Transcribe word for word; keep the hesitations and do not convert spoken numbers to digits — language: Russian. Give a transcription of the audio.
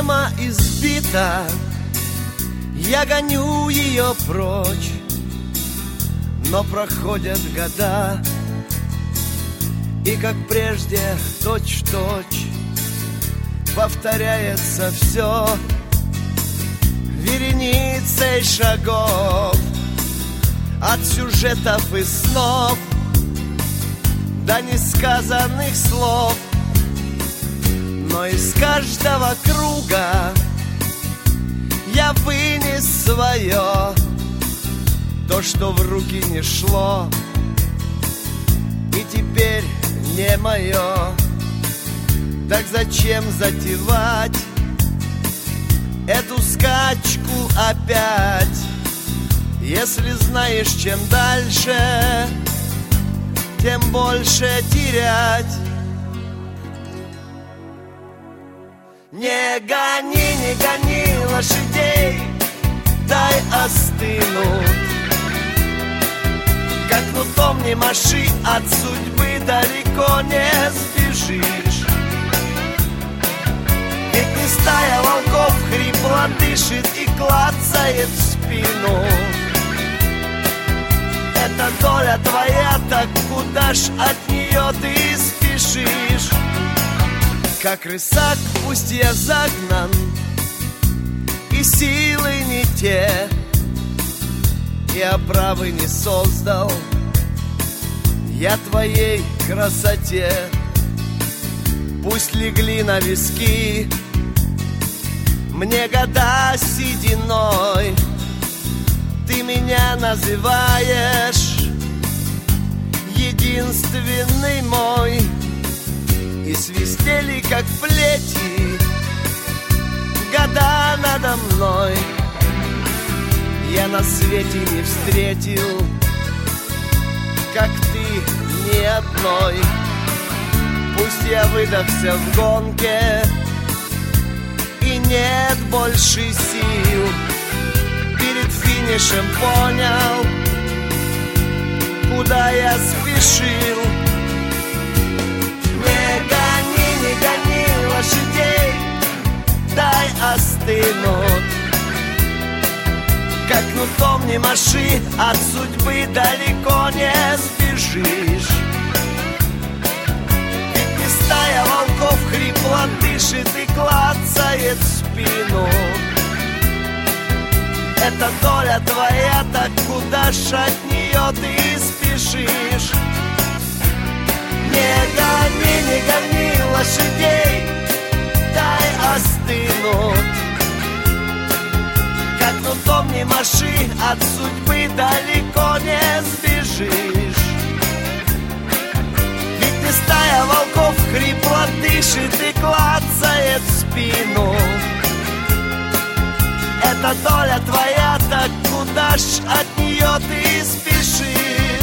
сама избита, я гоню ее прочь. Но проходят года, и как прежде точь-в-точь повторяется все вереницей шагов, от сюжетов и снов до несказанных слов. Но из каждого круга я вынес свое, то, что в руки не шло, и теперь не мое. Так зачем затевать эту скачку опять, если знаешь, чем дальше, тем больше терять? Не гони, не гони лошадей, дай остынуть. Как кнутом не маши, от судьбы далеко не сбежишь. Ведь не стая волков хрипло дышит и клацает в спину. Это доля твоя, так куда ж от нее ты спешишь? Как рысак, пусть я загнан, и силы не те, и оправы не создал я твоей красоте. Пусть легли на виски мне года сединой, ты меня называешь единственный мой. И свистели, как плети, года надо мной. Я на свете не встретил, как ты, ни одной. Пусть я выдохся в гонке, и нет больше сил. Перед финишем понял, куда я спешил. Не гони, не гони лошадей, дай остынуть. Как кнутом не маши, от судьбы далеко не сбежишь. Ведь не стая волков хрипло дышит и клацает в спину. Это доля твоя, так куда ж от нее ты спешишь? Не гони, не гони лошадей, дай остынуть. Как кнутом не маши, от судьбы далеко не сбежишь. Ведь не стая волков хрипло дышит и клацает в спину. Это доля твоя, так куда ж от нее ты спешишь?